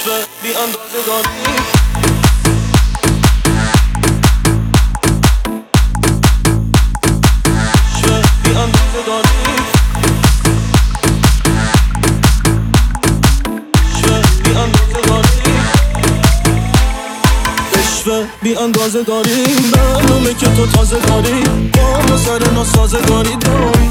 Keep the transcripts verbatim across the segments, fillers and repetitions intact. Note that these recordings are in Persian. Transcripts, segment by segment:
عشق بی اندازه داری. بی اندازه داری معلومه که تو تازه داری با سر ناسازگاری داری.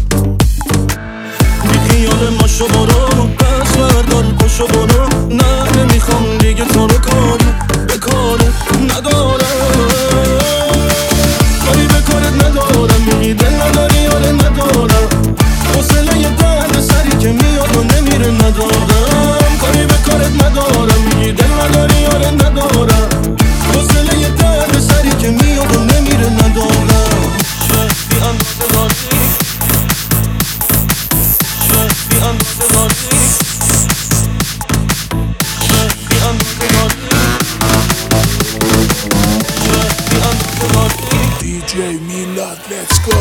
بی خیال ماشو برو پس بردار پشو برو. نه نمیخوام دیگه تو رو کاری به کاره ندارم، کاری به کارت ندارم. میگی دل نداری آره ندارم، حوصله یه درد سری که میاد و نمیره ندارم. کاری به کارت ندارم، میگی دل نداری آره ندارم، حوصله یه درد سری که میاد و نمیره ندارم. بی اندازه داری، بی اندازه داری، بی اندازه داری، بی اندازه داری. دی جی میلاد let's go.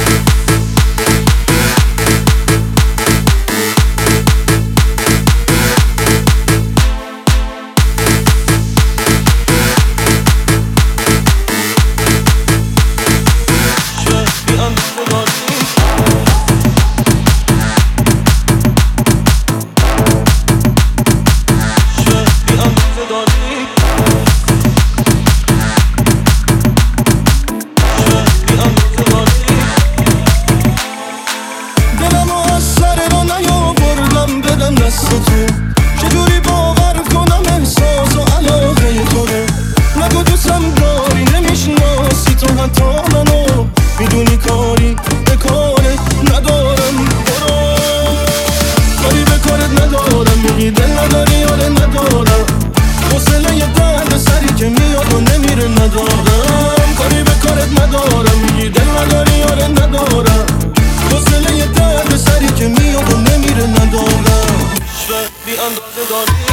چجوری باور کنم احساس و علاقه تو رو؟ نگو دوستم داری نمیشناسی تو حتی منو، میدونی کاری به کارت ندارم. برو کاری به کارت ندارم، میگی دل نداری آره ندارم، حوصله یه درد سری که میاد و نمیره ندارم. کاری به کارت ندارم، میگی دل نداری آره ندارم، حوصله یه درد سری که میاد و نمیره ندارم. بی اندازه داری.